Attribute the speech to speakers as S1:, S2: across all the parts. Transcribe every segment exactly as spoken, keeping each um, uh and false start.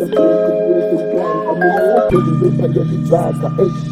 S1: after breaking with the gang. I mean, I walk with the whip and get the drag.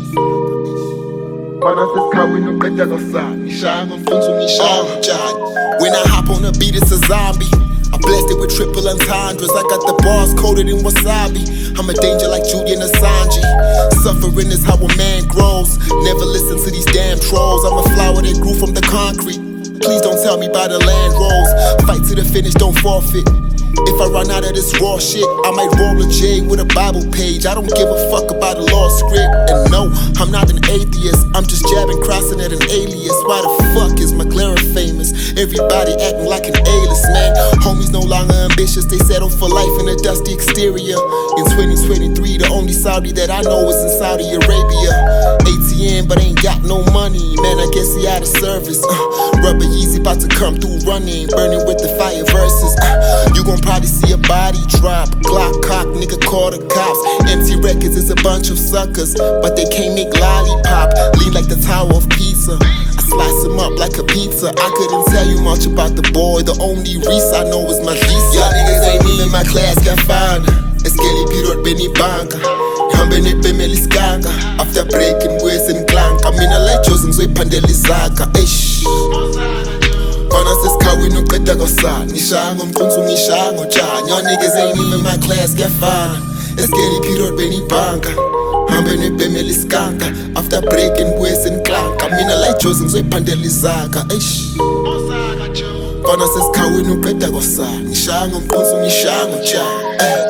S1: Mana sesikhaweni uqeda kwasani ngishaya ngomfundisi ngishaya ngotshani.
S2: When I hop on the beat, it's a zombie. I blessed it with triple entendres. I got the bars coated in wasabi. I'm a danger like Julian Assange. Suffering is how a man grows. Never listen to these damn trolls. I'm a flower that grew from the concrete. Please don't tell me by the land rolls. Fight to the finish, don't forfeit. If I run out of this raw shit, I might roll a J with a Bible page. I don't give a fuck about a law script. And no, I'm not an atheist. I'm just jabbing, crossing at an alias. Why the fuck is McLaren famous? Everybody acting like an A-list, man. Homies no longer ambitious. They settle for life in a dusty exterior. In twenty twenty-three, the only Saudi that I know is in Saudi Arabia. A T M, but ain't got no money. Man, I guess he out of service. Uh, Rubber Yeezy about to come through running, burning with the fire verses. Uh, you gon' probably see a body drop. Glock cock, nigga call the cops. Empty records is a bunch of suckers, but they can't make lollipop. Lean like the Tower of Pisa. I slice him up like a pizza. I couldn't tell you much about the boy. The only Reese I know is my visa. Y'all niggas ain't even my class ngiyafana. Eskeli period beni banka. Hambe nebemeli skanga. After breaking ways and clank. I mean I like chosen ngizoyiphandela izakha. Eish. Mana sesikhaweni uqeda kwasani ngishaya ngomqunzu ngishaya ngotshani. Y'all niggas ain't even my class ngiyafana. Eskeli period beni banka. Hambe nebemeli skanga. After breaking ways and clank. I mean I like chosen ngizoyiphandela izakha. Eish. Mana sesikhaweni uqeda kwasani ngishaya ngomqunzu ngishaya ngotshani.